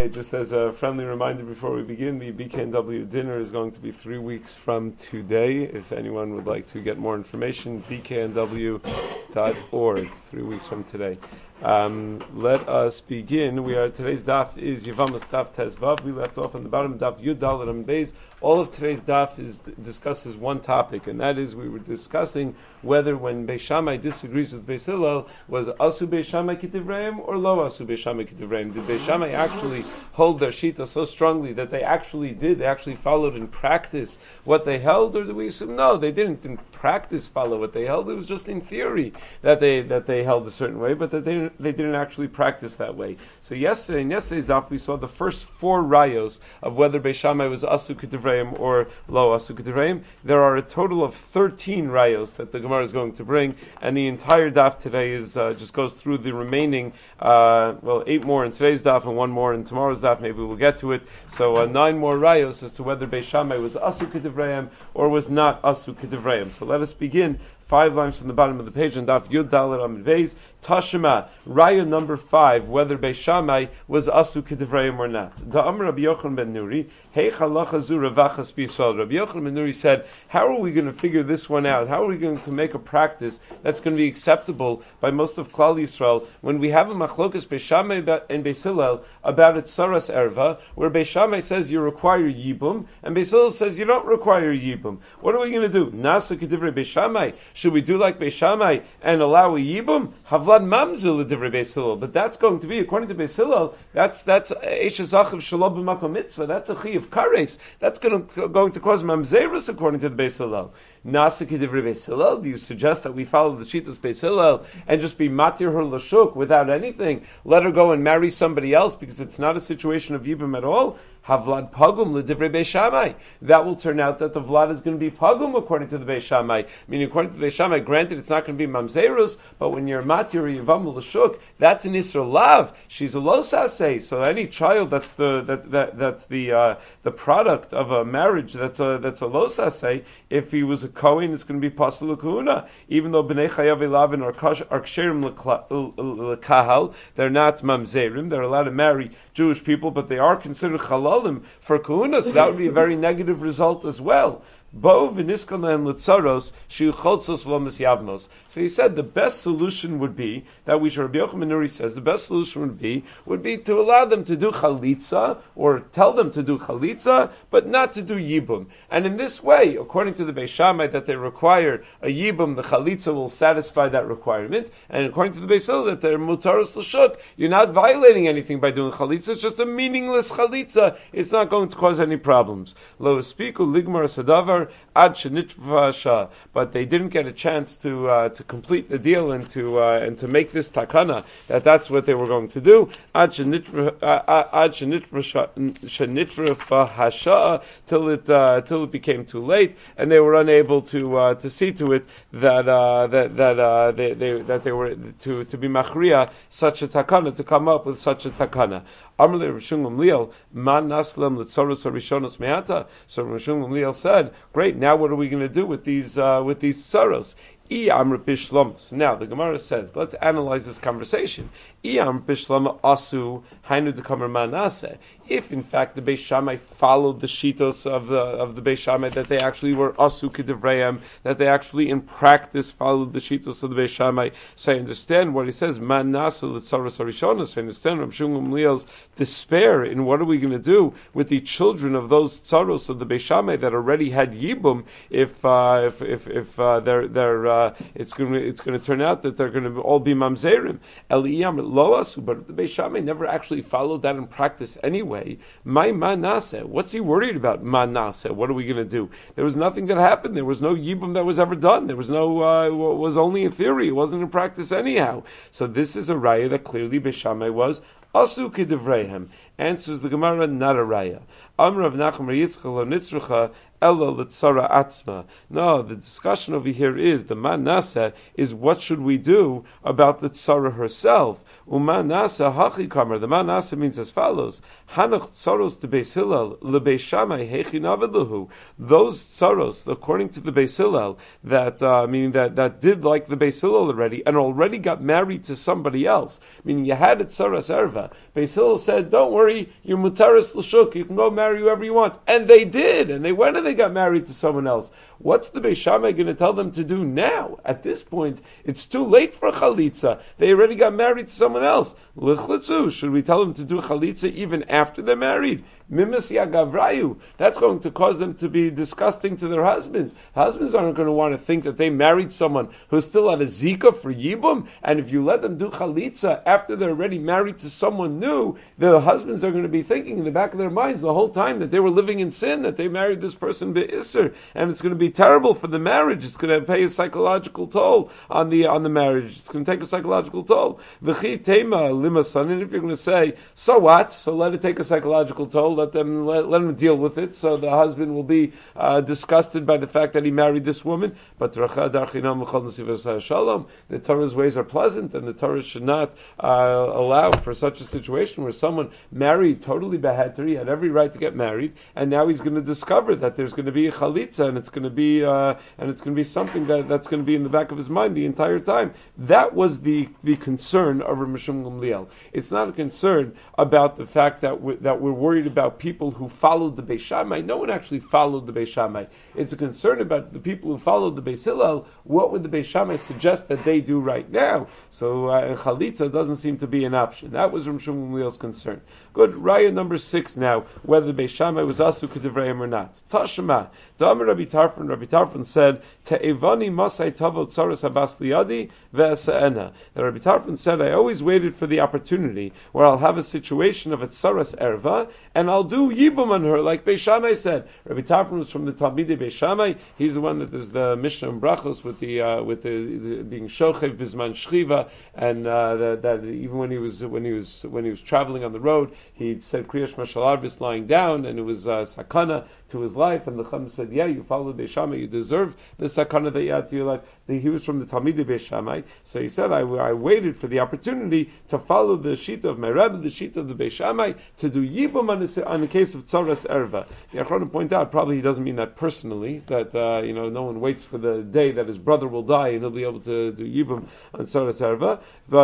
Okay, just as a friendly reminder before we begin, the BKNW dinner is going to be 3 weeks from today. If anyone would like to get more information, bknw.org, 3 weeks from today. Let us begin. Today's daf is Yevamos daf Tezvav. We left off on the bottom of daf Yud Daled Amud Beis. All of today's daf discusses one topic, and that is we were discussing whether when Beis Shammai disagrees with Beis Hillel, was Asu Beis Shammai K'Divrayim or Lo Asu Beis Shammai K'Divrayim. Did Beis Shammai actually hold their shita so strongly that they actually followed in practice what they held, or do we assume no, they didn't in practice follow what they held? It was just in theory that they held a certain way, but that they didn't actually practice that way. So in yesterday's daf we saw the first 4 rayos of whether Beis Shammai was Asu K'Divrayim or Lo Asu K'Divrayim. There are a total of 13 rayos that the Gemara is going to bring, and the entire daf today is just goes through the remaining 8 more in today's daf and 1 more in tomorrow's daf. Maybe we'll get to it. So 9 more rayos as to whether Beis Shammai was Asu K'Divrayim or was not Asu K'Divrayim. So let us begin. 5 lines from the bottom of the page on daf Yud Daled Amud Beis. Tashema, raya number 5, whether Beis Shammai was Asu K'Divrayim or not. Da'am Rabbi Yochanan ben Nuri, Hey Chalacha Zu Ravachas B'Yisrael. Rabbi Yochanan ben Nuri said, how are we going to figure this one out? How are we going to make a practice that's going to be acceptable by most of Klal Yisrael when we have a machlokas Beis Shammai and Beis Hillel about Tzaras Erva, where Beis Shammai says you require Yibum, and Beis Hillel says you don't require Yibum. What are we going to do? Nasa K'Divrei Beis Shammai. Should we do like Beis Shammai and allow a Yibum? Havlad Mamzil L'Divrei Beis Hillel. But that's going to be, according to Beis Hillel, that's Eishes Achav Shalom B'Makom Mitzvah. That's a Chi of Kares. That's going to cause Mamzerus according to the Beis Hillel. Nasa K'Divrei Beis Hillel. Do you suggest that we follow the Shitas Beis Hillel and just be Matir her Lashuk without anything? Let her go and marry somebody else because it's not a situation of Yibum at all? Havlad Pagum L'Divrei Beis Shammai. That will turn out that the Vlad is going to be Pagum according to the Beis Shammai. Meaning according to the Beis Shammai, granted it's not going to be Mamzerus, but when you're Matir or Yivam L'Shuk, that's an Isra Lav. She's a Losaseh. So any child that's the product of a marriage that's a Losaseh, if he was a Kohen, it's going to be Pasal L'Kuhuna. Even though Bnei Chayav Elavin are Ksherim L'Kahal, they're not Mamzerim, they're allowed to marry Jewish people, but they are considered Chalalim for Kahuna, so that would be a very negative result as well. So he said the best solution would be that Rabbi Yochanan ben Nuri says the best solution would be to allow them to do chalitza, or tell them to do chalitza, but not to do yibum. And in this way, according to the Beis Shammai, that they require a yibum, the chalitza will satisfy that requirement. And according to the Beis Hillel, that they're mutaros l'shuk, you're not violating anything by doing chalitza. It's just a meaningless chalitza. It's not going to cause any problems. Lo espiku ligmar sadavar. But they didn't get a chance to complete the deal and to make this takana that's what they were going to do. Till it became too late, and they were unable to see to it that they were to be machria such a takana, to come up with such a takana. So Rav Shimon Gamliel said, great, now what are we going to do with these tzaros? Now the Gemara says, let's analyze this conversation. If in fact the Beis Shammai followed the shitos of the Beis Shammai, that they actually were asu k'divrayim, that they actually in practice followed the shitos of the Beis Shammai, so I understand what he says. Man nasu l'tzaros harishonos. I understand Rav Shimon Gamliel's despair in what are we going to do with the children of those tzaros of the Beis Shammai that already had yibum, if it's going to turn out that they're going to all be mamzerim. Eliyam lo asu, but if the Beis Shammai never actually followed that in practice anyway, my manaseh, what's he worried about? Manaseh, what are we going to do? There was nothing that happened. There was no yibum that was ever done. There was no, was only in theory. It wasn't in practice anyhow. So this is a raya that clearly Beis Shammai was asu k'divrayim. Answers the Gemara, not a raya. Amr of Nachum Yitzchak lo nitzrucha ella l'tzara atzma. No, the discussion over here is the man nasa is what should we do about the tzara herself. Uman nasa hachi kamer. The man nasa means as follows: Hanach tzaros to Beis Hillel leBeis Shammai hechi naveduhu. Those tzaros, according to the Beis Hillel, that meaning that did like the Beis Hillel already and already got married to somebody else. Meaning you had a tzaras erva. Beis Hillel said, "Don't worry, you're mutaris l'shuk. You can go marry whoever you want," and they did, and they went and they got married to someone else. What's the Beis Shammai going to tell them to do now? At this point, it's too late for a chalitza. They already got married to someone else. Lichlitzu, should we tell them to do chalitza even after they're married? Mimis yagavrayu. That's going to cause them to be disgusting to their husbands. Husbands aren't going to want to think that they married someone who's still at a zika for yibum, and if you let them do chalitza after they're already married to someone new, the husbands are going to be thinking in the back of their minds the whole time that they were living in sin, that they married this person be'isr, and it's going to be terrible for the marriage. It's going to pay a psychological toll on the marriage. It's going to take a psychological toll. V'chi tema limasan, and if you're going to say, so what? So let it take a psychological toll. Let them deal with it. So the husband will be disgusted by the fact that he married this woman. But the Torah's ways are pleasant, and the Torah should not allow for such a situation where someone married totally behatari, had every right to get married, and now he's going to discover that there's going to be a chalitza, and it's going to be something that's going to be in the back of his mind the entire time. That was the concern of Rav Mishum Gamliel. It's not a concern about the fact that we're worried about people who followed the Beis Shammai. No one actually followed the Beis Shammai. It's a concern about the people who followed the Beis Hillel. What would the Beis Shammai suggest that they do right now? So chalitza doesn't seem to be an option. That was Rav Mishum Gamliel's concern. Good. Raya number 6 now, whether the Beis Shammai was asu k'divrayim or not. Tashma, Da'amar Rabbi Tarfon said, Te'evani masai tavot tzaras habas liyadi ve'asa'ena. That Rabbi Tarfon said, I always waited for the opportunity where I'll have a situation of a tzaras erva, and I'll do yibum on her, like Beis Shammai said. Rabbi Tarfon was from the Talmidei Beis Shammai. He's the one that there's the Mishnah and Brachos with the being shochev bisman shchiva, and that even when he was traveling on the road, he said Kriyash Mashalarvis lying down, and it was sakana to his life, and the Chum said, yeah, you followed Beis Shammai, you deserve the sakana that you had to your life. He was from the Talmidei Beis Shammai, so he said, I waited for the opportunity to follow the shita of my Rebbe, the shita of the Beis Shammai, to do yibum on the case of tzaras erva. The Achronim point out, probably he doesn't mean that personally, that no one waits for the day that his brother will die and he'll be able to do yibum on tzaras erva.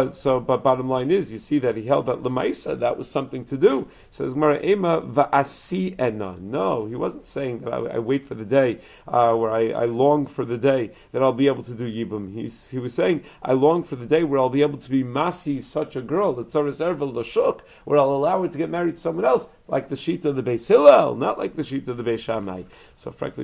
But bottom line is, you see that he held that lemaisa, that was something to do. Says Gemara, Ema va'asi ena. No, he wasn't saying that I wait for the day where I long for the day that I'll be able to do yibum. He was saying, I long for the day where I'll be able to be masi such a girl, the tzaras erva l'shuk, where I'll allow her to get married to someone else, like the sheet of the Beis Hillel, not like the sheet of the Beis Shammai. So, frankly,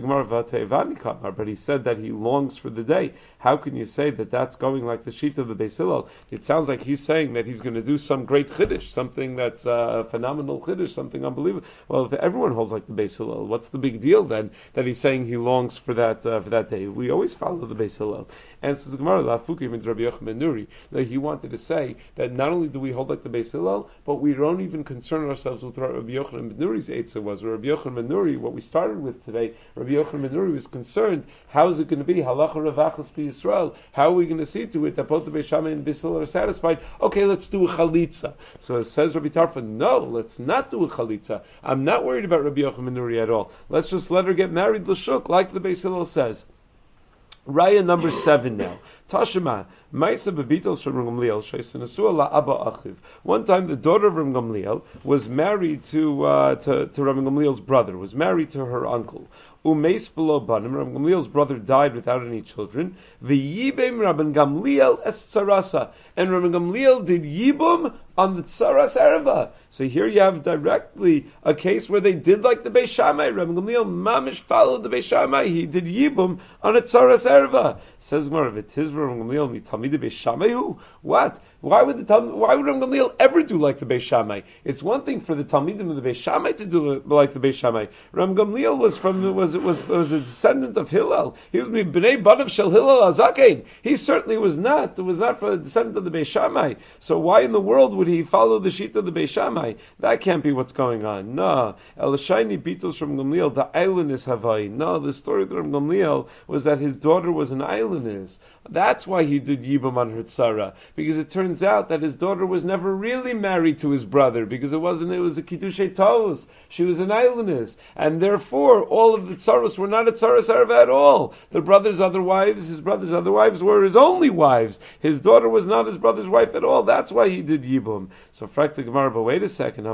but he said that he longs for the day. How can you say that that's going like the sheet of the Beis Hillel? It sounds like he's saying that he's going to do some great chiddush, something that's a phenomenal chiddush, something unbelievable. Well, if everyone holds like the Beis Hillel, what's the big deal then that he's saying he longs for that day? We always follow the Beis Hillel. And says Gemara, Lafukim and Rabbi Yochanan ben Nuri, that he wanted to say that not only do we hold like the Beis Hillel, but we don't even concern ourselves with Rabbi Yochanan ben Nuri's eitzah was. Rabbi Yochanan ben Nuri, what we started with today, Rabbi Yochanan ben Nuri was concerned, how is it going to be halacha ravachas for Yisrael? How are we going to see to it that both the Beis Shammai and Beis Hillel are satisfied? Okay, let's do a chalitza. So it says Rabbi Tarfon, no, let's not do a chalitza. I'm not worried about Rabbi Yochanan ben Nuri at all. Let's just let her get married l'shuk, like the Beis Hillel says. Raya number 7 now. Tashima, Maisa bebitos from Rav Gamliel, she'senasua la'aba achiv. One time, the daughter of Rav Gamliel was married to Rav Gamliel's brother, was married to her uncle. Umeis below banim. Rav Gamliel's brother died without any children. V'yibem Rabban Gamliel es tzarasa, and Rabban Gamliel did yibum on the tzaras erva. So here you have directly a case where they did like the Beis Shammai. Rabban Gamliel mamish followed the Beis Shammai. He did yibum on a tzaras erva. Says more of it. His Rabban Gamliel mi talmidei Beis Shammai. What? Why would Ram Gamliel ever do like the Beis Shammai? It's one thing for the Talmidim of the Beis Shammai to do like the Beis Shammai. Ram Gamliel was a descendant of Hillel. He was Bnei Banav Shel Hillel Azaken. He certainly was not. It was not for a descendant of the Beis Shammai. So why in the world would he follow the sheet of the Beis Shammai? That can't be what's going on. No. Elishayni Bitos Ram Gamliel, the islandess Havai. No, the story of Ram Gamliel was that his daughter was an islandess. That's why he did Yibam on her tzara. Because it turns out that his daughter was never really married to his brother, because it was a Kiddushay Taos. She was an islandess. And therefore, all of the tzaros were not a tzaras erva at all. His brother's other wives were his only wives. His daughter was not his brother's wife at all. That's why he did Yibam. So, frankly, Gemara, but wait a second,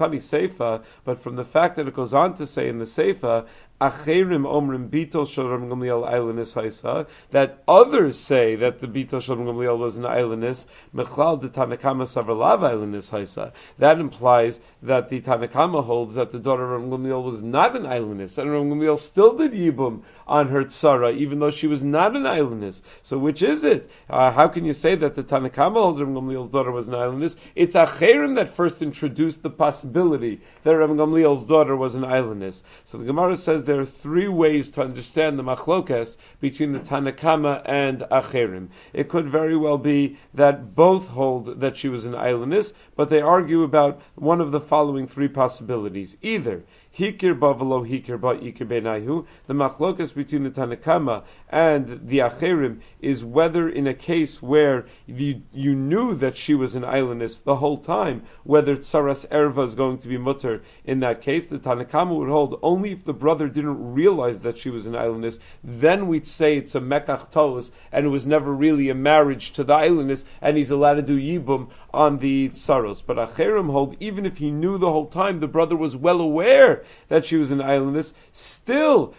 but from the fact that it goes on to say in the Seifa, Acherim omrim bitol shel Ram Gamliel islandess haisa, that others say that the bitol shel Ram Gamliel was an islandess, mechlal de Tanakama savarlav islandess haisa. That implies that the Tanakama holds that the daughter of Ram Gamliel was not an islandess, and Ram Gamliel still did yibum on her tzara, even though she was not an islandess. So which is it? How can you say that the Tanakama holds Ram Gamliel's daughter was an islandess? It's Acherim that first introduced the possibility that Ram Gamliel's daughter was an islandess. So the Gemara says there are three ways to understand the machlokas between the Tanakama and Acherim. It could very well be that both hold that she was an islandess, but they argue about one of the following three possibilities. Either Hikir ba v'lo hikir ba ikir beinayu. The machlokas between the Tanakama and the Acherim is whether in a case where you knew that she was an islandess the whole time, whether tsaras erva is going to be mutter in that case. The Tanakama would hold only if the brother didn't realize that she was an islandess, then we'd say it's a mekach tolos, and it was never really a marriage to the islandess, and he's allowed to do yibum on the tsaros. But Acherim hold even if he knew the whole time, the brother was well aware that she was an islandess, still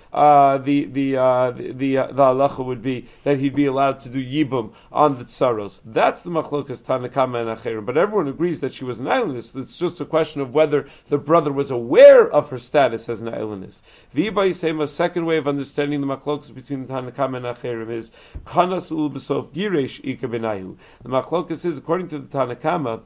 the halacha would be that he'd be allowed to do yibum on the tsaros. That's the machlokas Tanakama and Acherim. But everyone agrees that she was an islandess. It's just a question of whether the brother was aware of her status as an islandess. V'yibai Sema, second way of understanding the machlokas between the Tanakama and Acherim is Chanas ul b'sof giresh ika benayu. The machlokas is, according to the Tanakama,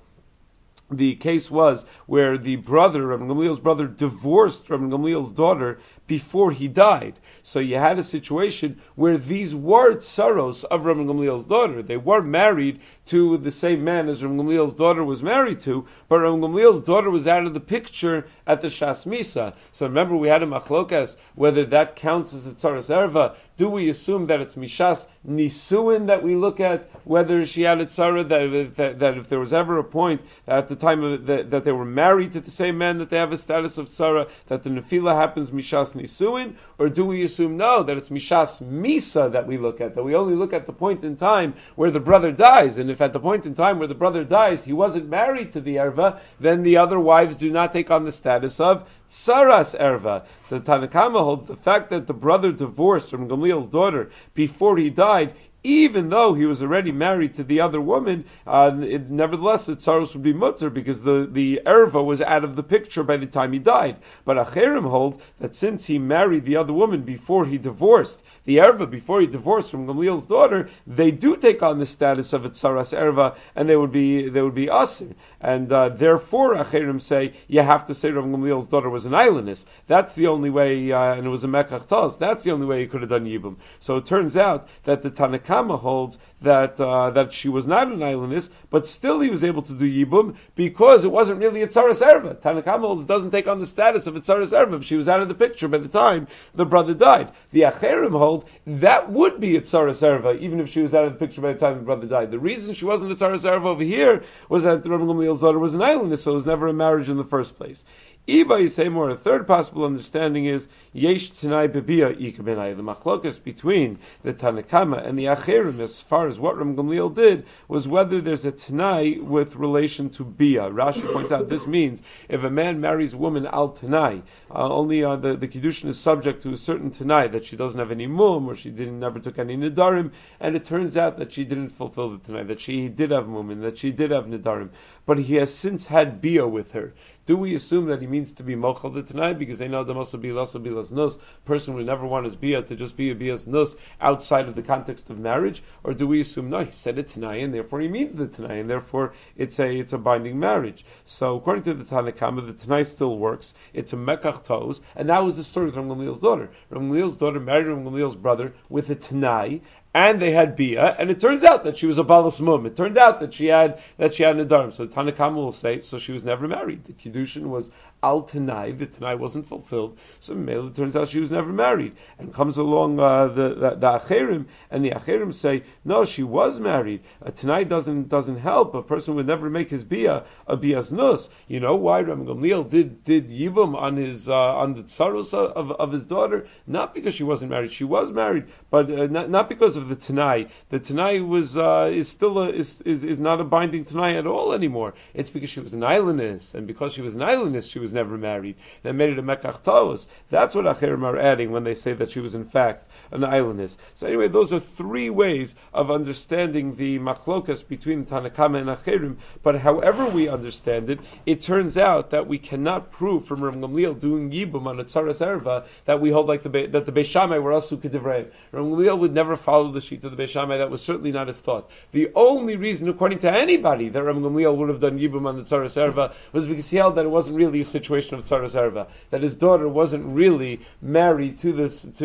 the case was where the brother, Rabbi Gamliel's brother, divorced Rabbi Gamliel's daughter before he died. So you had a situation where these were tsaros of Rabbi Gamliel's daughter. They were married to the same man as Rabbi Gamliel's daughter was married to, but Rabbi Gamliel's daughter was out of the picture at the Shas Misa. So remember, we had a machlokas whether that counts as a tsaras erva. Do we assume that it's mishas nisuin that we look at, whether she had a tzara, that if there was ever a point at the time of that they were married to the same man that they have a status of tzara, that the nefila happens mishas nisuin, or do we assume no, that it's mishas misa that we look at, that we only look at the point in time where the brother dies, and if at the point in time where the brother dies he wasn't married to the erva, then the other wives do not take on the status of Saras erva. So Tanakama holds the fact that the brother divorced from Gamliel's daughter before he died, even though he was already married to the other woman, nevertheless the tsaros would be mutter because the erva was out of the picture by the time he died. But Acherim hold that since he married the other woman before he divorced the erva, before he divorced from Gamliel's daughter, they do take on the status of a tsaras erva, and they would be asir. And therefore Acherim say you have to say Rabbi Gamliel's daughter was an islandess. That's the only way, and it was a mekach tos. That's the only way he could have done yibum. So it turns out that the Tanakama holds that she was not an islandess, but still he was able to do yibum because it wasn't really a tsaras erva. Tanakama holds it doesn't take on the status of a tsaras erva if she was out of the picture by the time the brother died. The Acherim hold that would be a tsaras erva even if she was out of the picture by the time the brother died. The reason she wasn't a tsaras erva over here was that Rabbi Gamliel's daughter was an islandess, so it was never a marriage in the first place. Iba, you say more. A third possible understanding is yesh tanai bebia ikabenai. The machlokas between the Tanakama and the Acherim, as far as what Ram Gamliel did, was whether there's a tanai with relation to bia. Rashi points out this means if a man marries a woman al tanai, only the kiddushin is subject to a certain tanai that she doesn't have any mum or she never took any nidarim, and it turns out that she didn't fulfill the tanai, that she did have mum and that she did have nidarim, but he has since had bia with her. Do we assume that he means to be mochel the Tanai because they know there must be bilas nus? Person would never want his bia to just be a bias nus outside of the context of marriage, or do we assume no? He said a Tanai and therefore he means the Tanai and therefore it's a binding marriage. So according to the Tanakhama, the Tanai still works. It's a mekach toes, and that was the story of Ram Gamliel's daughter. Ram Gamliel's daughter married Ram Gamliel's brother with a Tanai, and they had bia, and it turns out that she was a balas mum. It turned out that she had nedarim. So the Tanakhama will say, so she was never married. The kiddushin was al Tanai. The Tanai wasn't fulfilled. So it turns out she was never married. And comes along the Acherim, and the Acherim say, no, she was married. A Tanai doesn't help. A person would never make his bia a bias nus. You know why Ram Gamliel did yibum on the tsaros of his daughter? Not because she wasn't married. She was married, but not because of the Tanai. The Tanai is not a binding Tanai at all anymore. It's because she was an islandess, and because she was an islandess, she was never married. That made it a mekach taos. That's what Acherim are adding when they say that she was in fact an islandess. So anyway, those are three ways of understanding the machlokas between Tanakama and Acherim. But however we understand it, it turns out that we cannot prove from Ram Gamliel doing yibum on a tzaras erva that we hold like that the Beis Shammai were asu k'divrei. Ram Gamliel would never follow the sheet of the Beis Shammai. That was certainly not his thought. The only reason, according to anybody, that Ram Gamliel would have done yibum on the tzaras erva was because he held that it wasn't really a situation of tzaras erva, that his daughter wasn't really married to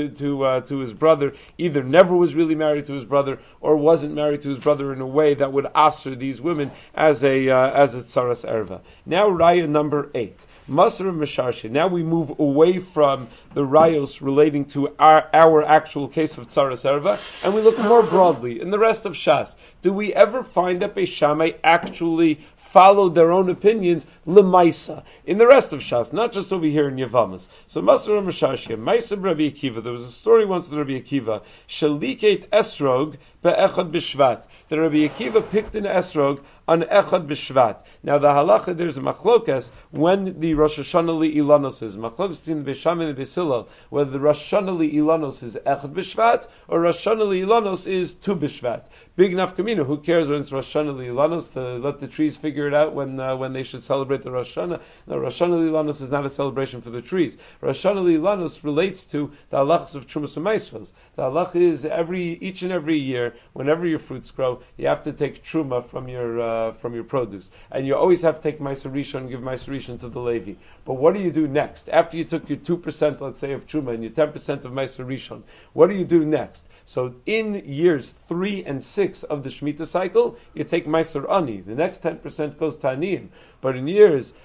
his brother, either never was really married to his brother or wasn't married to his brother in a way that would asser these women as a tzaras erva. Now raya number 8. Masr Mesharshe. Now we move away from the rayos relating to our actual case of tzaras erva, and we look more broadly in the rest of Shas. Do we ever find that Beis Shammai actually followed their own opinions lemaisa in the rest of Shas, not just over here in Yavamas? So Masr Mesharshe, Maisa Rabbi Akiva. There was a story once with Rabbi Akiva. Shaliket esrog be'echad b'shvat. That Rabbi Akiva picked an esrog on Echad B'Shvat. Now the halacha, there's a machlokas when the Rosh Hashanah Li'ilanos is. Machlokas between the Beis Shammai and the Beis Hillel, whether the Rosh Hashanah Li'ilanos is Echad B'Shvat or Rosh Hashanah Li'ilanos is Tu B'Shvat. Big nafkamina, who cares when it's Rosh Hashanah Li'ilanos? Let the trees figure it out when they should celebrate the Rosh Hashanah. No, Rosh Hashanah Li'ilanos is not a celebration for the trees. Rosh Hashanah Li'ilanos relates to the halachas of Trumas and Maisros. The halacha is each and every year, whenever your fruits grow, you have to take Truma from your produce. And you always have to take Meiser Rishon and give Meiser Rishon to the Levi. But what do you do next? After you took your 2%, let's say, of Truma and your 10% of Meiser Rishon, what do you do next? So in years 3 and 6 of the Shemitah cycle, you take Meiser Ani. The next 10% goes to Aniyim. But in years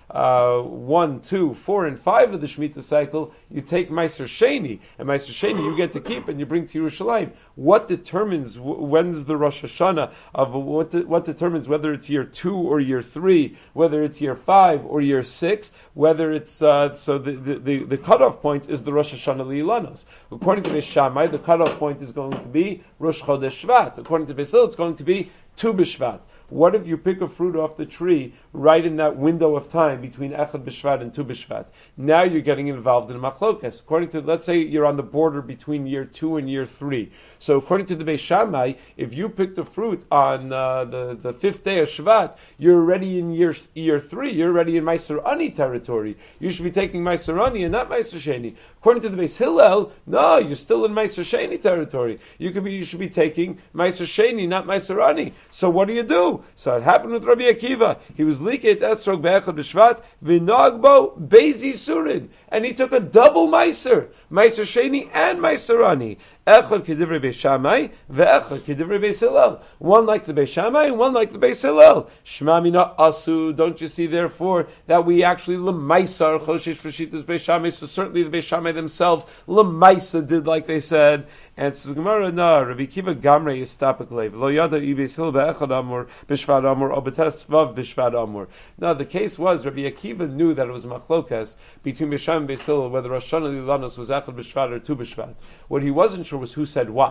1, 2, 4, and 5 of the Shemitah cycle, you take Meiser Sheni. And Meiser Sheni you get to keep and you bring to Yerushalayim. What determines when's the Rosh Hashanah of what determines whether it's year 2 or year 3, whether it's year 5 or year 6, whether it's so the cutoff point is the Rosh Hashanah Li'ilanos. According to Beis Shammai, the cutoff point is going to be Rosh Chodesh Shvat. According to Beis Hillel, it's going to be Tu B'Shvat. What if you pick a fruit off the tree right in that window of time between Echad B'Shvat and Tu B'Shvat? Now you're getting involved in machlokas. According to, let's say you're on the border between year 2 and year 3. So according to the Beis Shammai, if you picked a fruit on the 5th day of Shvat, you're already in year 3. You're already in Meiser Ani territory. You should be taking Meiser Ani and not Meiser Sheni. According to the Beis Hillel, no, you're still in Meiser Sheni territory. You should be taking Meiser Sheni, not Meiser Ani. So what do you do? So it happened with Rabbi Akiva. He was liket esrog be'echad b'shvat v'nagbo bezi surin, and he took a double meiser sheni and meiser ani. Echad kedivrei Beis Shammai ve'echad kedivrei Beis Hillel. One like the Beis Shammai and one like the Beis Hillel. Shema mina asu. Don't you see, therefore, that we actually lemaisar choshesh v'shitas Beis Shammai? So certainly the Beis Shammai themselves lemaisa did like they said. And so Gemara, no, Rabbi Akiva Gamrei is stapiklev. Lo yada Beis Hillel be'echad amur b'shvat amur or b'tes vav b'shvat amur. Now the case was Rabbi Akiva knew that it was machlokas between Beis Shammai and Beis Hillel whether Rosh Hashanah Li'ilanos was echad b'shvat or tu b'shvat. What he wasn't sure was who said what.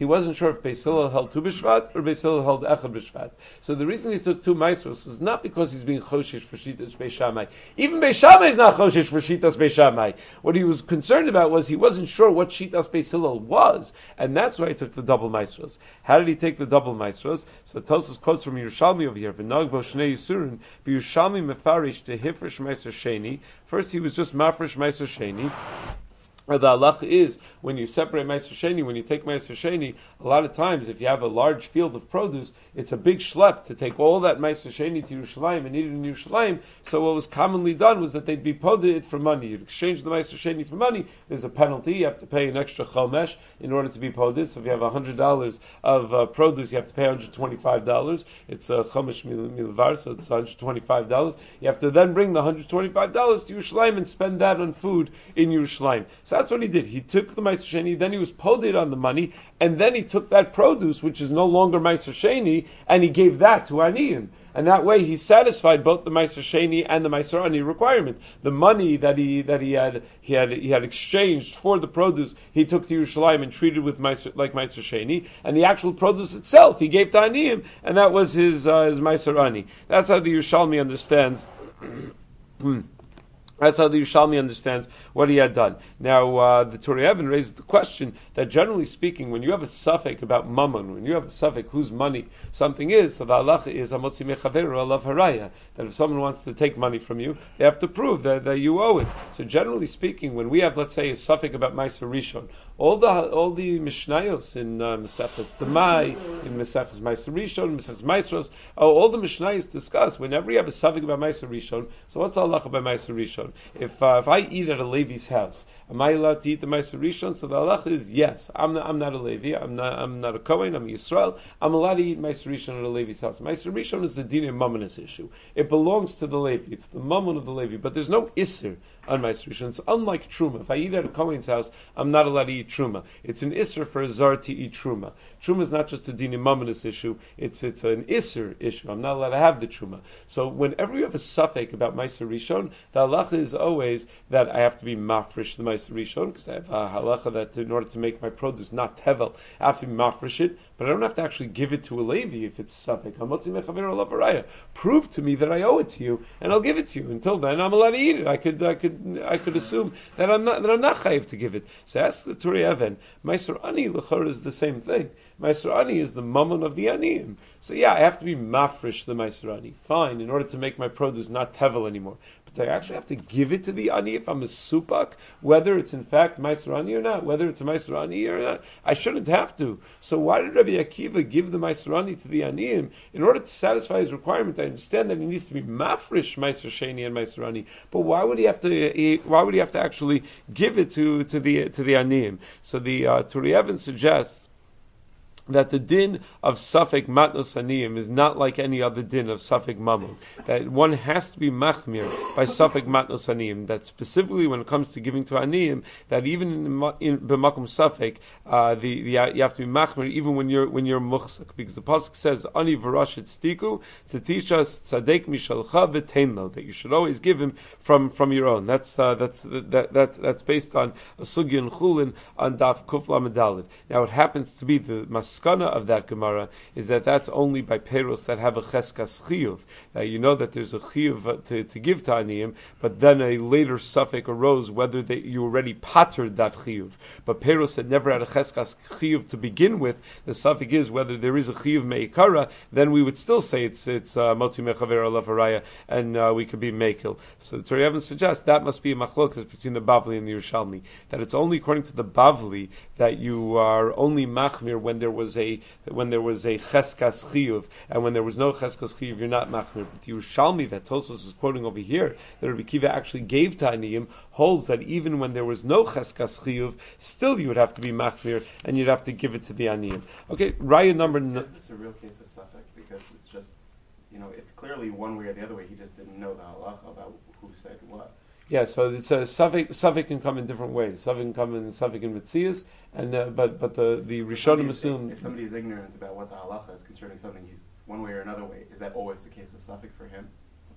He wasn't sure if Beis Hillel held 2 b'Shvat or Beis Hillel held Echad b'Shvat. So the reason he took 2 Maasros was not because he's being Choshesh for Shitas Beis Shammai. Even Beis Shammai is not Choshesh for Shitas Beis Shammai. What he was concerned about was he wasn't sure what Shitas Beis Hillel was, and that's why he took the double Maasros. How did he take the double Maasros? So Tosfos quotes from Yerushalmi over here, V'nag bo shnei Yisurin, B'Yerushalmi mefarish tehifresh Meiser Sheni. First he was just mafresh Meiser Sheni. The halacha is, when you separate Meiser Sheni, when you take Meiser Sheni, a lot of times, if you have a large field of produce, it's a big schlep to take all that Meiser Sheni to Yerushalayim and eat it in Yerushalayim. So what was commonly done was that they'd be poded for money. You'd exchange the Meiser Sheni for money. There's a penalty. You have to pay an extra chomesh in order to be poded. So if you have $100 of produce, you have to pay $125. It's a chomesh milvar, so it's $125. You have to then bring the $125 to Yerushalayim and spend that on food in Yerushalayim. So that's what he did. He took the Meiser Sheni, then he was poded on the money, and then he took that produce, which is no longer Meiser Sheni, and he gave that to Aniyim. And that way he satisfied both the Meiser Sheni and the Meiser Ani requirement. The money that he had exchanged for the produce, he took to Yerushalayim and treated with like Meiser Sheni, and the actual produce itself he gave to Aniyim, and that was his Meiser Ani. That's how the Yerushalmi understands. That's how the Yerushalmi understands what he had done. Now, the Turei Even raises the question that generally speaking, when you have a suffix about mammon, when you have a suffix whose money something is, so the halacha is amotzi mechaveru alav haraya, that if someone wants to take money from you, they have to prove that you owe it. So generally speaking, when we have, let's say, a suffix about Meiser Rishon, all the Mishnayos in Maseches Demai, in Maseches Meiser Rishon, Maseches Meisros, all the Mishnayos discuss whenever you have a suffix about Meiser Rishon. So what's the halacha about Meiser Rishon? If I eat at a Levi's house, am I allowed to eat the Meiser Rishon? So the halacha is yes. I'm not a Levi. I'm not a Kohen. I'm a Yisrael. I'm allowed to eat Meiser Rishon at a Levi's house. Meiser Rishon is the din of mammonis issue. It belongs to the Levi. It's the mammon of the Levi. But there's no isser on Meiser Rishon. It's unlike Truma. If I eat at a Kohen's house, I'm not allowed to eat Truma. It's an isser for a zar to eat Truma. Truma is not just a din of mammonis issue. It's an isser issue. I'm not allowed to have the Truma. So whenever you have a suffix about Meiser Rishon, the halacha is always that I have to be mafresh the Meiser Rishon, because I have a halacha that in order to make my produce not tevel, I have to be mafresh it, but I don't have to actually give it to a Levi if it's suffix. Prove to me that I owe it to you, and I'll give it to you. Until then, I'm allowed to eat it. I could assume that I'm not chayiv to give it. So ask the Turei Even. Meiser Ani l'chor is the same thing. Meiser Ani is the mammon of the Aniyim. So yeah, I have to be mafresh the Meiser Ani. Fine, in order to make my produce not tevel anymore. But I actually have to give it to the Ani if I'm a supak, whether it's in fact Meiser Ani or not, whether it's a Meiser Ani or not. I shouldn't have to. So why did Rabbi Akiva give the Meiser Ani to the Aniyim? In order to satisfy his requirement, I understand that he needs to be mafresh Meiser Sheni and Meiser Ani. But why would he have to actually give it to the Aniyim? So the Turei Even suggests that the din of Safek Matnos Aniyim is not like any other din of Safek Mammon. That one has to be machmir by Safek Matnos Aniyim. That specifically when it comes to giving to Aniyim, that even in B'makom Safek, you have to be machmir even when you're muchsak, because the pasuk says Ani v'rashet stiku to teach us tzadek mishalcha v'teinlo, that you should always give him from your own. That's based on a sugya and chulin on daf kuf lamed daled. Now it happens to be the maskana of that Gemara is that that's only by peros that have a cheskas chiyuv. You know that there's a chiyuv to give to aniyim, but then a later suffix arose whether you already pattered that chiyuv. But peros had never had a cheskas chiyuv to begin with. The suffix is whether there is a chiyuv meikara, then we would still say it's motzi mechaver alav haraya, and we could be meikil. So the Turei Even suggests that must be a machlokas between the Bavli and the Yerushalmi. That it's only according to the Bavli that you are only machmir when there was a cheskas chiyuv, and when there was no cheskas chiyuv, you're not machmir. But the Yerushalmi that Tosfos is quoting over here, that Rabbi Kiva actually gave to Aniyim, holds that even when there was no cheskas chiyuv, still you would have to be machmir, and you'd have to give it to the Aniyim. Okay, raya number. Is this a real case of suffix? Because it's just, it's clearly one way or the other way. He just didn't know the halacha about who said what. Yeah, so it's a suffix can come in different ways. Suffix can come in Metzias, and but the Rishonim assume if somebody is ignorant about what the halacha is concerning something, he's one way or another way. Is that always the case of suffix for him?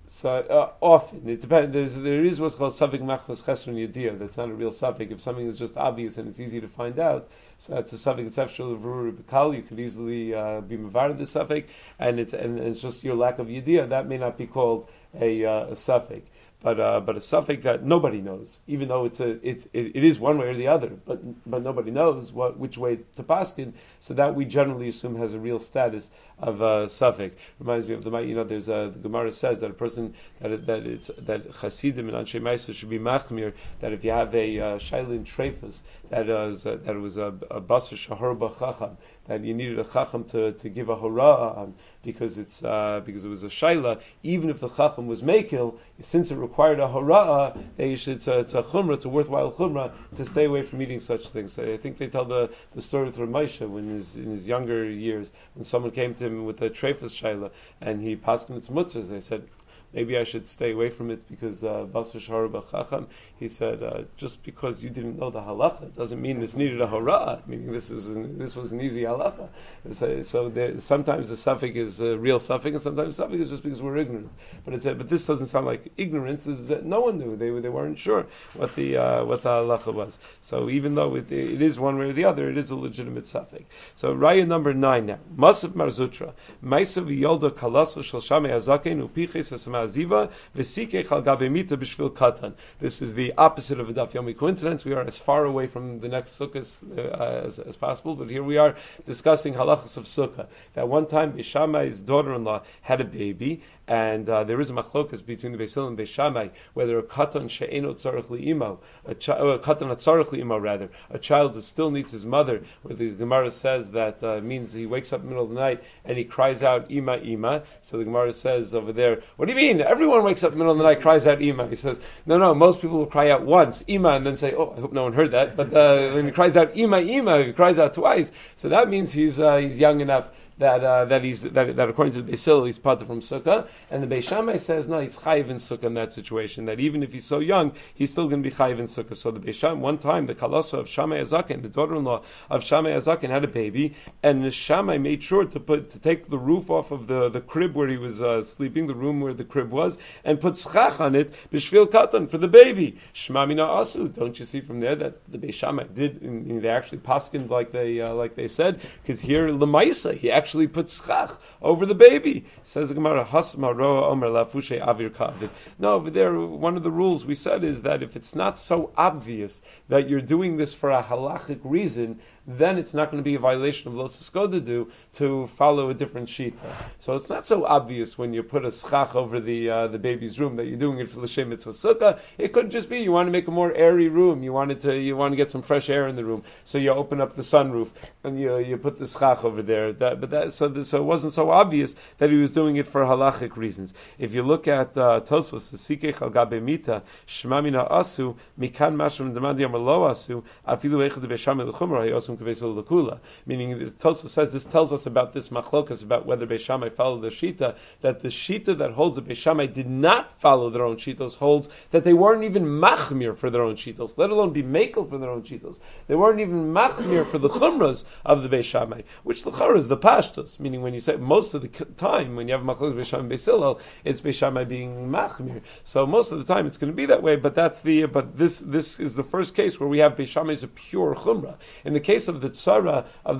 So often it depends. There is what's called suffik machmas chesron yediyah. That's not a real suffik. If something is just obvious and it's easy to find out, so that's a suffik. It's actually b'kal. You could easily be mavar the suffik, and it's just your lack of yediyah. That may not be called a suffik. But a suffix that nobody knows, even though it is one way or the other, but nobody knows which way to paskin. So that we generally assume has a real status of a suffix. Reminds me of the Gemara says that a person that Chasidim and Anshe Ma'aser should be machmir, that if you have a shailin treifus that it was a basar shahar b'chacham, that you needed a chacham to give a hora on because it was a shaila, even if the chacham was mekil, since it required a hora, it's a chumrah, it's a worthwhile chumrah to stay away from eating such things. So I think they tell the story with Ramosha when in his younger years, when someone came to him with a treifus shaila and he paskin its mutzahs, they said, maybe I should stay away from it because basar shahar b'chacham. He said, just because you didn't know the halacha doesn't mean this needed a hora. Meaning this was an easy halacha. So sometimes the suffix is a real suffix, and sometimes the suffix is just because we're ignorant. But this doesn't sound like ignorance. No one knew. They weren't sure what the halacha was. So even though it is one way or the other, it is a legitimate suffix. So raya number 9 now. Masav marzutra. Maisav yolda kalaso shel shamei hazaken upiches Aziva v'sikech al gabe mita b'shvil katan. This is the opposite of a daf yomi coincidence. We are as far away from the next sukkah as possible, but here we are discussing halachas of sukkah. That one time Beis Shammai's daughter-in-law had a baby, and there is a machlokas between the Beis Hillel and Beis Shammai whether a katan she'eno tzarich li'imo, a katan atzarich li'imo rather, a child who still needs his mother, where the Gemara says that means he wakes up in the middle of the night and he cries out ima ima. So the Gemara says over there, what do you mean? Everyone wakes up in the middle of the night, cries out ima. He says, no, most people will cry out once, ima, and then say, oh, I hope no one heard that. But when he cries out ima, he cries out twice. So that means he's young enough that according to the Beis Hillel he's parted from sukkah, and the Beis Shammai says no, he's chayiv in sukkah in that situation. That even if he's so young, he's still going to be chayiv in sukkah. So the Beis Shammai, one time the kalasa of Shammai Azaken, the daughter-in-law of Shammai Azaken, had a baby, and the Shammai made sure to take the roof off of the crib where he was sleeping, the room where the crib was, and put schach on it b'shvil katan for the baby. Shema mina asu. Don't you see from there that the Beis Shammai did? They actually paskined like they said, because here lemaisa he actually put schach over the baby. Says the Gemara, Hasma roa omer lafushe avir kavid. No, over there, one of the rules we said is that if it's not so obvious that you're doing this for a halachic reason, then it's not going to be a violation of Lo Siskoda to follow a different shita. So it's not so obvious when you put a schach over the baby's room that you're doing it for L'Shem Mitzvah Sukkah. It could just be you want to make a more airy room. You want to get some fresh air in the room. So you open up the sunroof and you put the schach over there. So it wasn't so obvious that he was doing it for halachic reasons. If you look at Tosfos, the Sikech al Gabe Mita, Shema Mina Asu, Mikan Mashram Demandi Amar Lo Asu, Afilu Echad Beisham L'Chumra Hayosum Kavesel L'Kula. Meaning, Tosfos says this tells us about this machlokas about whether Beis Shammai followed the shita, that the shita that holds that Beis Shammai did not follow their own shitos holds that they weren't even machmir for their own shitos, let alone be makel for their own shitos. They weren't even machmir for the chumras of the Beis Shammai, which the chumra is the pashtos. Meaning, when you say most of the time when you have machlokas Beis Shammai and Beis Hillel, it's Beis Shammai being machmir. So most of the time it's going to be that way. But this is the first case where we have Beis Shammai is a pure chumra. In the case of the tzara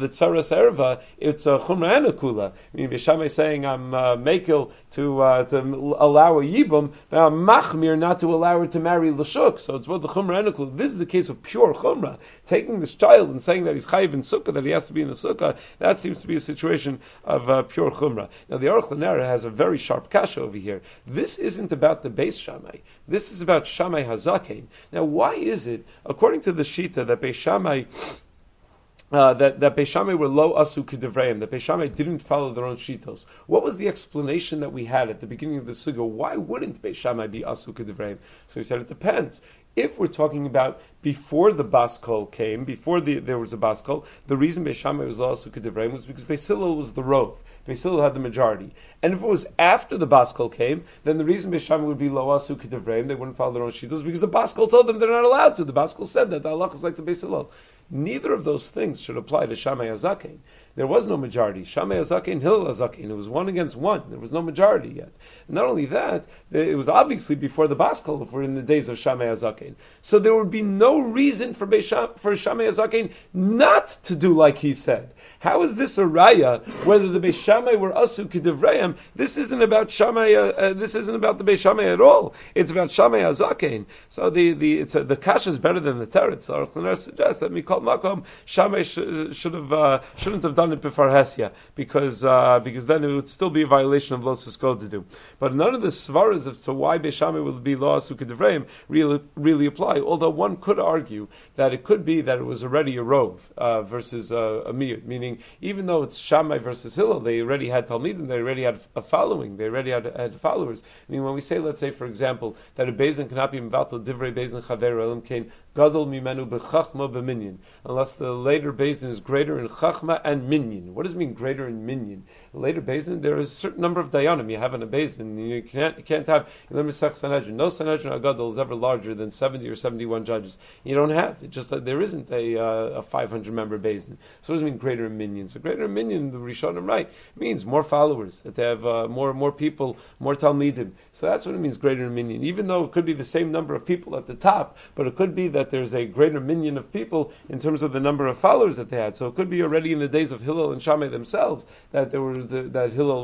serva, it's a chumra and a kula. I mean, Beis Shammai is saying I'm makel to allow a yibum, but I'm machmir not to allow her to marry l'shuk. So it's both the chumra and a kula. This is the case of pure chumra. Taking this child and saying that he's chayiv in sukkah, that he has to be in the sukkah, that seems to be a situation of pure chumra. Now the Aruch LaNer has a very sharp kasha over here. This isn't about the Beis Shammai. This is about Shammai Hazaken. Now why is it, according to the Shita, that Beis Shammai that Beis Shammai were lo asu kedivreim, that Beis Shammai didn't follow their own shitos? What was the explanation that we had at the beginning of the sugya? Why wouldn't Beis Shammai be asu kedivreim? So he said it depends. If we're talking about before the Baskol came, before there was a Baskol, the reason Beis Shammai was lo asu kedivreim was because Beis Hillel was the rov. Beis Hillel had the majority. And if it was after the Baskol came, then the reason Beis Shammai would be lo asu kedivreim, they wouldn't follow their own shitos, because the Baskol told them they're not allowed to. The Baskol said that the halach is like the Beis Hillel. neither of those things should apply to Shammai HaZaken. There was no majority. Shammai HaZaken, Hillel HaZaken. It was 1 against 1. There was no majority yet. Not only that, it was obviously before the Baskel, if we're in the days of Shammai HaZaken. So there would be no reason for Shammai HaZaken not to do like he said. How is this a raya? Whether the Beis Shammai were asu k'divrayim, this isn't about Shammai. This isn't about the Beis Shammai at all. It's about Shammai HaZaken. So the kasha is better than the teretz. The Aruch LaNer suggests that Mikol Makom Shammai shouldn't have done it before Hesia because then it would still be a violation of Lo Siskol to do. But none of the svaras as to why Beis Shammai will be lo asu k'divrayim really apply. Although one could argue that it could be that it was already a rove versus a miyut, meaning even though it's Shammai versus Hillel, they already had Talmidim, they already had a following, they already had followers. I mean, when we say, let's say, for example, that a Beizin cannot be mevatel divrei Beizin chaver elam kain gadol mimenu bechachma b'minyan, unless the later Beizin is greater in chachma and minyan. What does it mean greater in minyan? Later Beizin, there is a certain number of dayanim you have in a Beizin. You can't have no Sanhedrin Agadol is ever larger than 70 or 71 judges. You don't have it. Just that there isn't a 500 member Beizin. So what does it mean greater in minyan? So greater in minyan, the Rishonim right, means more followers, that they have more people, more Talmidim. So that's what it means greater in minyan. Even though it could be the same number of people at the top, but it could be that there's a greater minyan of people in terms of the number of followers that they had. So it could be already in the days of Hillel and Shammai themselves that that Hillel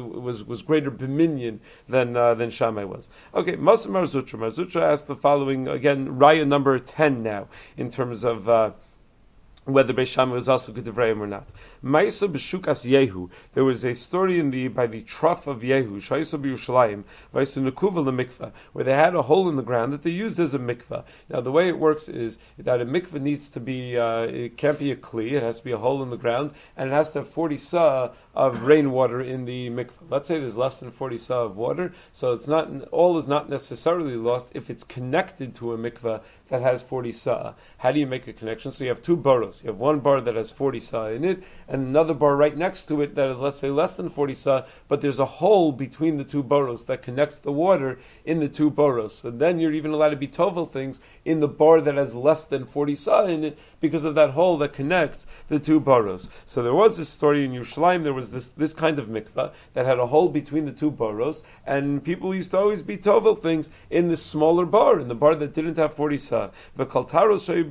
was greater b'minyan than Shammai was. Okay, Moshe Mar Zutra. Mar Zutra asked the following again, Raya number 10 now in terms of whether Beis Shammai was also Kedevrayim or not. Ma'isa b'shukas Yehu. There was a story by the trough of Yehu, Shaiso b'Yushalayim, Vaysu Nekuva l'mikvah, where they had a hole in the ground that they used as a mikvah. Now the way it works is that a mikvah needs to be, it can't be a kli, it has to be a hole in the ground, and it has to have 40 sa of rainwater in the mikvah. Let's say there's less than 40 sa of water, so all is not necessarily lost if it's connected to a mikvah that has 40 sa. How do you make a connection? So you have two boros. You have one bar that has 40 sa in it, and another bar right next to it that is, let's say, less than 40 sa, but there's a hole between the two boros that connects the water in the two boros. So then you're even allowed to be tovel things in the bar that has less than 40 sa in it because of that hole that connects the two boros. So there was this story in Yerushalayim, there was this kind of mikvah that had a hole between the two boros, and people used to always be tovel things in the smaller bar, in the bar that didn't have 40 sa. All the taros in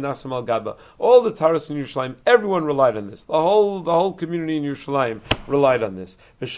Yerushalayim, everyone relied on this. The whole community in Yerushalayim relied on this.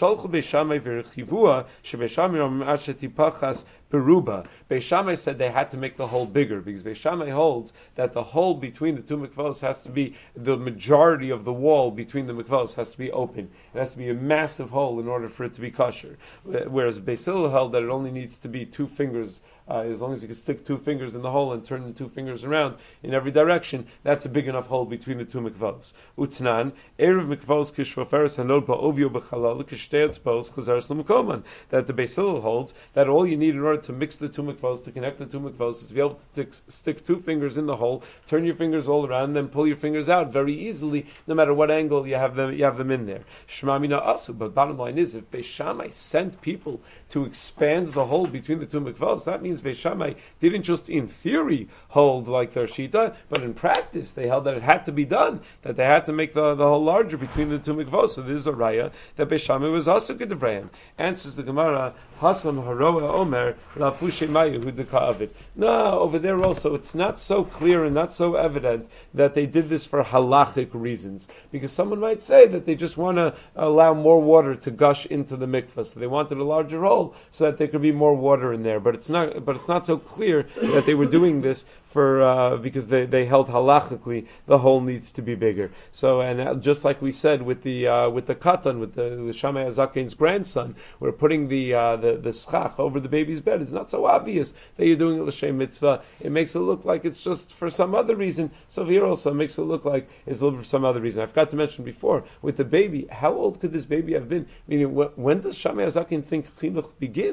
Beruba. Beis Shammai said they had to make the hole bigger because Beis Shammai holds that the hole between the two mikvahs has to be the majority of the wall between the mikvahs has to be open. It has to be a massive hole in order for it to be kosher. Whereas Beis Hillel held that it only needs to be 2 fingers. As long as you can stick 2 fingers in the hole and turn the 2 fingers around in every direction, that's a big enough hole between the two mikvahs. Utnan, erev mikvahs kishroferes hanod ba'ovio b'chalal k'shtei chazaras l'mekoman. That the Beis Hillel holds that all you need in order to mix the two mikvahs, to connect the two mikvahs, is to be able to stick 2 fingers in the hole, turn your fingers all around, then pull your fingers out very easily, no matter what angle you have them in there. Shema mina asu. But bottom line is, if Beis Shammai sent people to expand the hole between the two mikvahs, that means Beis Shammai didn't just in theory hold like their shita, but in practice they held that it had to be done, that they had to make the hole larger between the two mikvahs. So this is a raya that Beis Shammai was also Kedevrayim. Answers the Gemara, Hasam Haroa Omer Lafushe Mayu Hudaka Avid. No, over there also it's not so clear and not so evident that they did this for halachic reasons, because someone might say that they just want to allow more water to gush into the mikvah, so they wanted a larger hole so that there could be more water in there. But it's not so clear that they were doing this because they held halachically the hole needs to be bigger. So, and just like we said with the katan, with Shammai HaZaken's grandson, we're putting the schach over the baby's bed. It's not so obvious that you're doing it l'shem mitzvah. It makes it look like it's just for some other reason. So here also makes it look like it's a little for some other reason. I forgot to mention before with the baby. How old could this baby have been? Meaning, when does Shammai HaZaken think chinuch begins?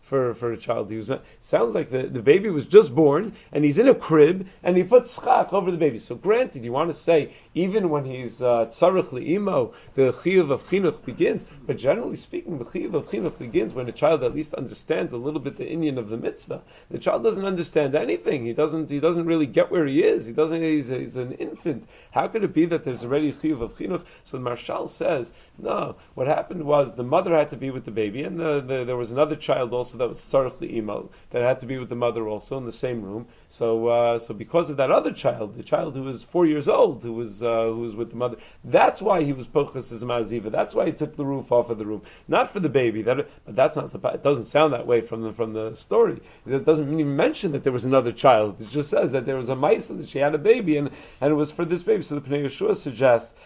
for a child. Sounds like the baby was just born and he's in a crib and he put schach over the baby. So granted, you want to say even when he's tzarich li'imo, the chiyuv of chinuch begins. But generally speaking, the chiyuv of chinuch begins when a child at least understands a little bit the inyan of the mitzvah. The child doesn't understand anything. He doesn't really get where he is. He's an infant. How could it be that there's already chiyuv of chinuch? So the Marshal says, no. What happened was the mother had to be with the baby, and there was another child also that was tzarich li'imo that had to be with the mother also in the same room. So because of that other child, the child who was 4 years old, who was with the mother, that's why he was pochas as ma'aziva. That's why he took the roof off of the room, not for the baby. But that's not it doesn't sound that way from the story. It doesn't even mention that there was another child. It just says that there was a ma'isa that she had a baby, and it was for this baby. So the Pnei Yeshua suggests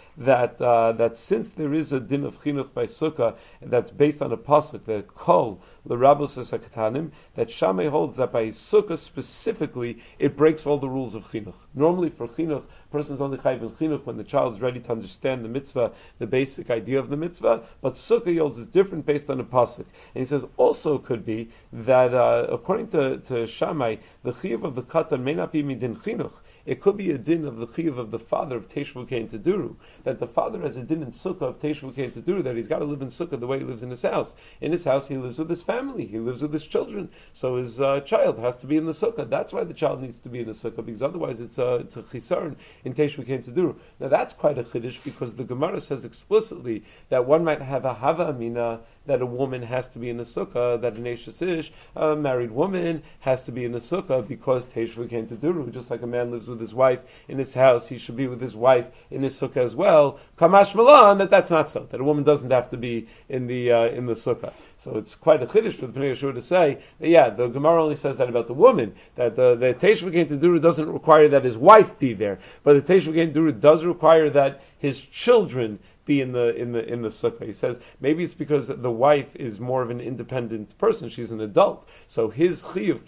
that since there is a din of chinuch by sukkah that's based on a pasuk, the kol l'rabos hakatanim, that Shammai holds that by sukkah specifically it breaks all the rules of chinuch. Normally for chinuch, a person's only chayiv in chinuch when the child is ready to understand the mitzvah, the basic idea of the mitzvah. But sukkah holds is different based on a pasuk, and he says also could be that according to Shammai, the chiyuv of the katan may not be midin chinuch. It could be a din of the chiyuv of the father of Teshuvah Kein Teduru, that the father has a din in sukkah of Teshuvah Kein Teduru, that he's got to live in sukkah the way he lives in his house. In his house, he lives with his family, he lives with his children, so his child has to be in the sukkah. That's why the child needs to be in the sukkah, because otherwise it's a chisaron in Teshuvah Kein Teduru. Now that's quite a chiddush, because the Gemara says explicitly that one might have a hava amina that a woman has to be in the sukkah, that an Eishes Ish, a married woman, has to be in the sukkah because Teshuvah Kein Teduru, just like a man lives with his wife in his house, he should be with his wife in his sukkah as well. Kamash Malan, that's not so, that a woman doesn't have to be in the sukkah. So it's quite a chiddush for the Pnei Yeshua to say that, the Gemara only says that about the woman, that the Teshuvah Kein Teduru doesn't require that his wife be there, but the Teshuvah Kein Teduru does require that his children be in the sukkah. He says maybe it's because the wife is more of an independent person; she's an adult, so his chiyuv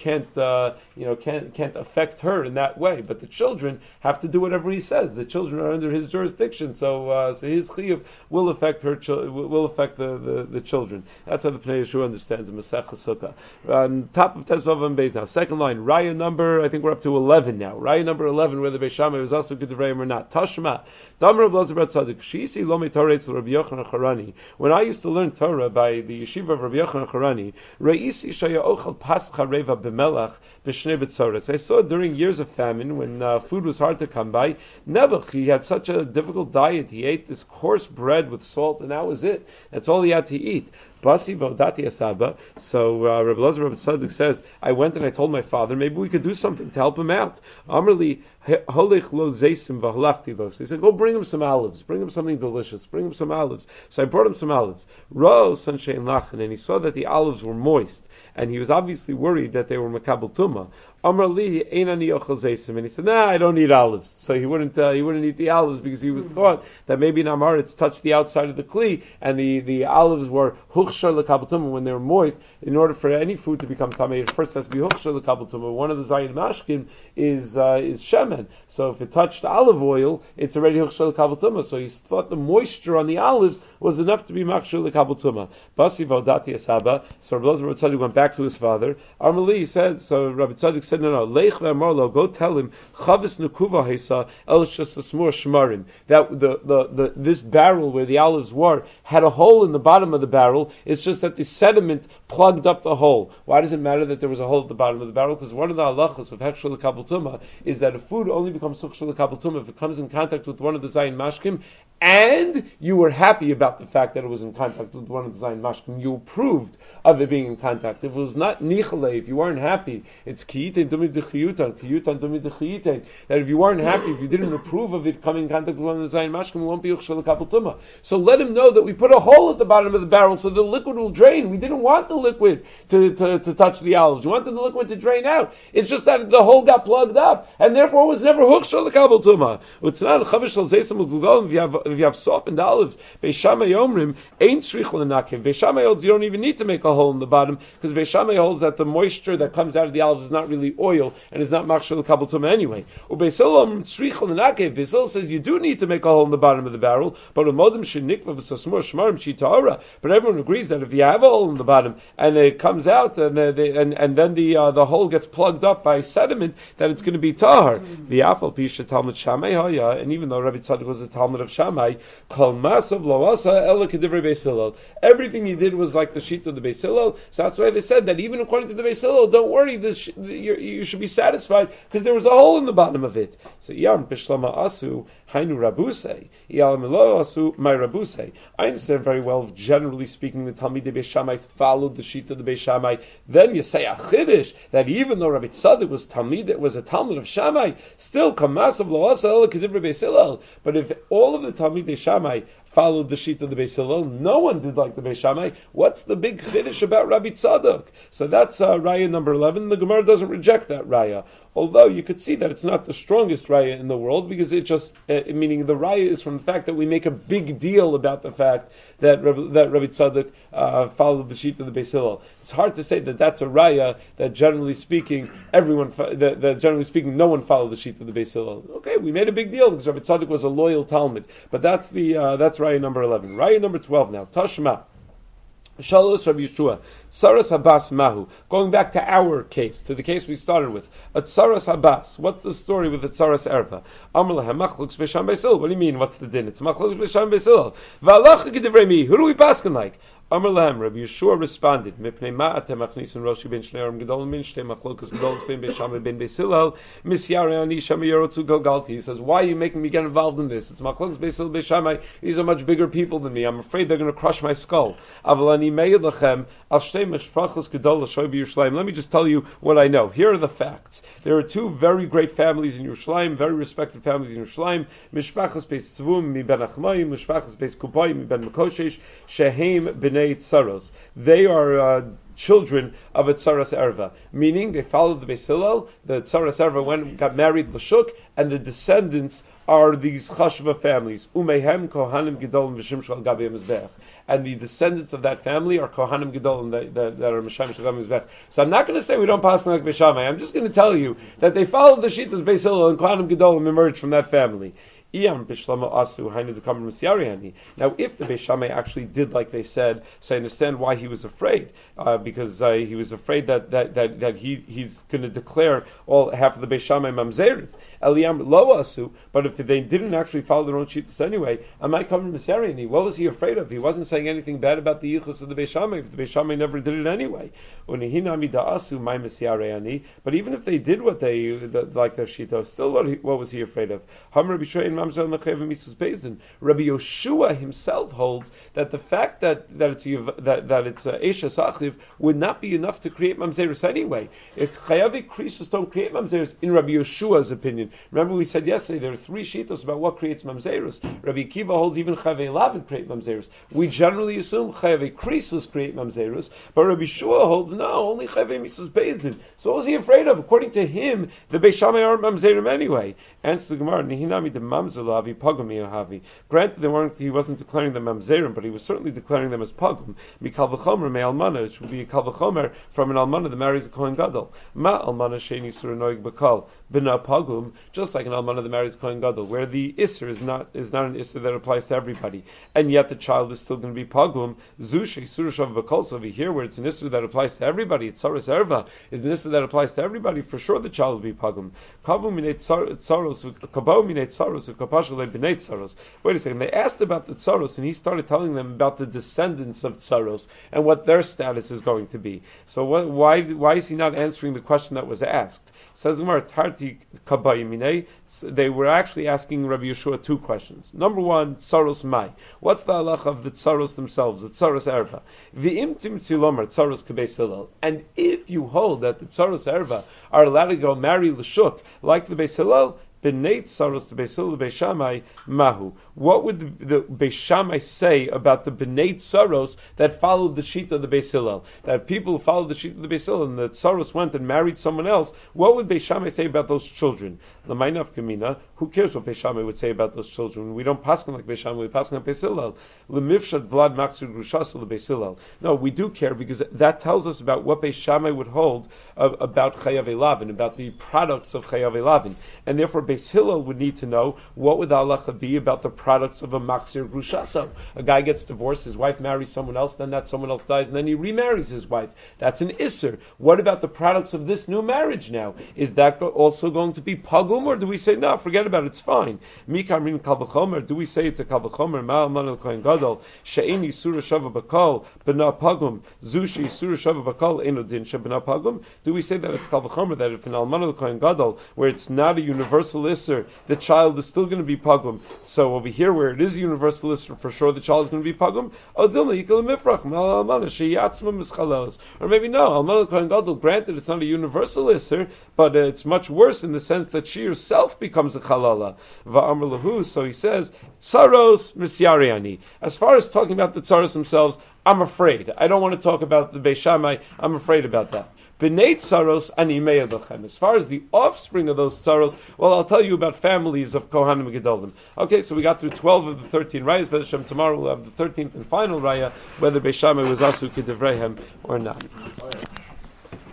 can't affect her in that way. But the children have to do whatever he says. The children are under his jurisdiction, so his chiyuv will affect will affect the children. That's how the Pnei Yeshua understands the Masechah Sukkah. On top of Tezvav and Beis now, second line, Raya number, I think we're up to 11 now. Raya number 11, whether Beis Shammai was also Keduvrayim or not. Tashma, Damar Blazer Bar Tzadik, Shisi Lomi Torah Etzel Rabbi Yochanan Harani. When I used to learn Torah by the yeshiva of Rabbi Yochanan Harani, Reisi Shaya Ochel Pascha Reva B'Melach B'Shnei B'Tzoros. I saw during years of famine, when food was hard to come by, Nebuch, he had such a difficult diet. He ate this coarse bread with salt, and that was it. That's all he had to eat. Basi Vodati Asaba. So Rabbi Lazar Rabbi Tzaddik says, I went and I told my father, maybe we could do something to help him out. Amrli Holich Lo Zeisim Vahlafti Los. He said, go bring him some olives. Bring him something delicious. Bring him some olives. So I brought him some olives. Ro Sanshein Lachen, and he saw that the olives were moist, and he was obviously worried that they were Makabel Tumah. Amrli Einani Ochel Zeisim, and he said, I don't eat olives. So he wouldn't eat the olives because he was thought that maybe in Amaretz touched the outside of the kli, and the olives were Huchshar Lekabel Tumah when they were moist. In order for any food to become tamei, it first has to be Huchshar Lekabel Tumah. One of the Zayin Mashkin is shemen. So if it touched olive oil, it's already Huchshar Lekabel Tumah. So he thought the moisture on the olives was enough to be Machshar Lekabel Tumah. Basi Valdati Asaba. So Rabbi Tzaddik went back to his father. Armali said, so Rabbi Tzaddik said, no, Leich ve'amarlo, go tell him, Chavis Nukuva Hesa, El Shasasmur Shmarim, that this barrel where the olives were had a hole in the bottom of the barrel. It's just that the sediment plugged up the hole. Why does it matter that there was a hole at the bottom of the barrel? Because one of the halachas of Hechshel Lekabel Tumah is that a food only becomes Suchshel Lekabel Tumah if it comes in contact with one of the Zayin Mashkim, and you were happy about the fact that it was in contact with one of the Zayin Mashkim. You approved of it being in contact. If it was not Nichale, if you weren't happy, it's Kiyiten Dumi Dechiyutan, Kiyutan Dumi Dechiyiten, that if you weren't happy, if you didn't approve of it coming in contact with one of the Zayin Mashkim, it won't be Uchshel Lekabel Tumah. So let him know that we put a hole at the bottom of the barrel so the liquid will drain. We didn't want the liquid to touch the olives. We wanted the liquid to drain out. It's just that the hole got plugged up, and therefore it was never Uchshel Lekabel Tumah. softened olives, Beis Shammai Omrim ain't shrichel nakiv. Beis Shammai holds you don't even need to make a hole in the bottom because Beis Shammai holds that the moisture that comes out of the olives is not really oil and is not machshel kabel tumah anyway. Beis Hillel shrichel nakiv. Beis Hillel says you do need to make a hole in the bottom of the barrel, but everyone agrees that if you have a hole in the bottom and it comes out and then the hole gets plugged up by sediment, that it's going to be tahar. The Afal Pisha Talmud Shammai Haya, and even though Rabbi Tzadok was a Talmud of Shammai, Kol Masav Lo Asa Ela Kedivrei Beis Hillel. Everything he did was like the sheet of the Beis Hillel. So that's why they said that even according to the Beis Hillel, don't worry, you should be satisfied because there was a hole in the bottom of it. So Yam Bishlama Asu Hainu Rabusei Yalam Elo Asu My Rabusei. I understand very well. Generally speaking, the Talmidei Beis Shammai followed the sheet of the Beis Shammai. Then you say a chiddush that even though Rabbi Tzadok was a Talmud of Shammai, still Kamasav Lo Asa Ela Kedivrei Beis Hillel. But if all of the Talmidei Shammai followed the sheet of the Beis Hillel, no one did like the Beis Shammai. What's the big chiddush about Rabbi Tzadok? So that's raya number 11. The Gemara doesn't reject that raya, although you could see that it's not the strongest raya in the world because it just meaning the raya is from the fact that we make a big deal about the fact that Rabbi Tzadok followed the sheet of the Beis Hillel. It's hard to say that that's a raya that generally speaking no one followed the sheet of the Beis Hillel. Okay, we made a big deal because Rabbi Tzadok was a loyal Talmud, but that's raya number 11. Raya number 12 now. Tashma. Shalos Rabbi Yeshua. Tsaras Habas Mahu. Going back to our case, to the case we started with. A Tsaras Habas. What's the story with the Tsaras Erva? Amar Lahem Machlux B'Sham Beis Hillel. What do you mean? What's the din? It's Machlux B'Sham Beis Hillel. V'alacha K'divrei mi. Who do we paskin like? Amar Lahem, Rabbi Yeshua responded, Mipnei ma'atem achnisin roshi ben shnei aram gedolim min shtei machlokas gedolos ben Beis Shammai ben Beis Hillel misyarei ani shami yorotzu galgalti. He says, why are you making me get involved in this? It's machlokas Beis Hillel Beis Shammai. These are much bigger people than me. I'm afraid they're going to crush my skull. Aval ani me'ed lachem al shtei mishpachos gedol l'shoy b'Yerushalayim. Let me just tell you what I know. Here are the facts. There are two very great families in Yerushalayim, very respected families in Yerushalayim. Mishpachos Beis Tzvum mi ben Achmayim, Mishpachos Beis Kupai mi ben Mekoshesh, shehem b'nei Tsaros. They are children of a Tsaras Erva, meaning they followed the Beis Hillel. The Tsaras Erva got married Lashuk, and the descendants are these Chashva families. Umehem Kohanim Gedolim v'Shim Shal Gabi Mizbech. And the descendants of that family are Kohanim Gedolim that are Misham Shal Gabi Mizbech. So I'm not going to say we don't pass like Beis Shammai. I'm just going to tell you that they followed the Shitas Beis Hillel and Kohanim Gedolim emerged from that family. Now, if the Beis Shammai actually did like they said, so I understand why he was afraid, because he was afraid that he's going to declare half of the Beis Shammai mamzerim. Eliyam lo asu, but if they didn't actually follow their own shittas anyway, I might come to Misyariani. What was he afraid of? He wasn't saying anything bad about the yichus of the Beis Shammai if the Beis Shammai never did it anyway. But even if they did what they like their shittos, still what was he afraid of? Rabbi Yoshua himself holds that the fact that it's Eshes Achiv would not be enough to create mamzerus anyway. If Chayavi Krisus don't create mamzerus, in Rabbi Yoshua's opinion. Remember we said yesterday there are three shitos about what creates mamzerus. Rabbi Akiva holds even Chayavi Lavin create mamzerus. We generally assume Chayavi Krisus create mamzerus, but Rabbi Yeshua holds no, only Chayavi Misus Bezdin. So what was he afraid of? According to him, the Beis Shammai aren't mamzerim anyway. Answer the Gemara, Nihinami de mamzer. Granted, he wasn't declaring them mamzerim, but he was certainly declaring them as pagum. Mikal v'chomer me almana, which would be a kal v'chomer from an almana that marries a kohen gadol. Ma almana sheini suranoig bakal b'na pagum, just like an almana that marries a kohen gadol, where the isser is not an isser that applies to everybody, and yet the child is still going to be pagum. Zushay surashav bakal. So over here, where it's an isser that applies to everybody, it's saras erva is an isser that applies to everybody. For sure, the child will be pagum. Kavu minei tsaros, kabau minei tsaros. Wait a second, they asked about the Tsaros and he started telling them about the descendants of Tsaros and what their status is going to be. So why is he not answering the question that was asked? Says Gemara, they were actually asking Rabbi Yeshua two questions. Number one, Tsaros Mai. What's the halacha of the Tsaros themselves, the Tsaros Erva? V'imtim tzilomar Tsaros K'beis Hillel. And if you hold that the Tsaros Erva are allowed to go marry L'shuk like the Beis Hillel, B'nei tsaros to Beis Hillel Beis Shammai mahu. What would the Beis Shammai say about the B'nei tsaros that followed the sheet of the Beis Hillel? That people who followed the sheet of the Beis Hillel and the tsaros went and married someone else. What would Beis Shammai say about those children? L'maynaf kamina. Who cares what Beis Shammai would say about those children? We don't paskin like Beis Shammai. We paskin like Beis Hillel. L'mivshad vlad maksud grushas leBeis Hillel. No, we do care because that tells us about what Beis Shammai would hold about Chayav Elavin, about the products of Chayav Elavin. And therefore Beis Hillel would need to know what would the halacha be about the products of a Maksir Grushaso. A guy gets divorced, his wife marries someone else, then that someone else dies, and then he remarries his wife. That's an Isser. What about the products of this new marriage now? Is that also going to be Pagum, or do we say, no, forget about it, it's fine? Mikamrin Kal V'chomer, do we say it's a Kal V'chomer, Ma'al Manel Kohen Gadol, She'eni Surah Shava Bakal, B'na Pagum, Zushi Surah Shava Bakal, Eno Din Sheb'na Pagum? Do we say that it's Kal V'chomer, that if an Almanel Kohen Gadol, where it's not a universal Isser, the child is still going to be Pagum? So over here, where it is a universal Isser, for sure the child is going to be Pagum? Or maybe no, Almanel Kohen Gadol, granted it's not a universal Isser, but it's much worse in the sense that she herself becomes a Chalala. Va'amr lahu, so he says, Tsaros misyariani. As far as talking about the Tsaros themselves, I'm afraid. I don't want to talk about the Beis Shammai, I'm afraid about that. B'nei tsaros ani me'edochem. As far as the offspring of those tsaros, well, I'll tell you about families of Kohanim and Gedolim. Okay, so we got through 12 of the 13 rayas. Be'ez Hashem, tomorrow we'll have the 13th and final raya, whether Beis Shammai was also Kedivrehem or not.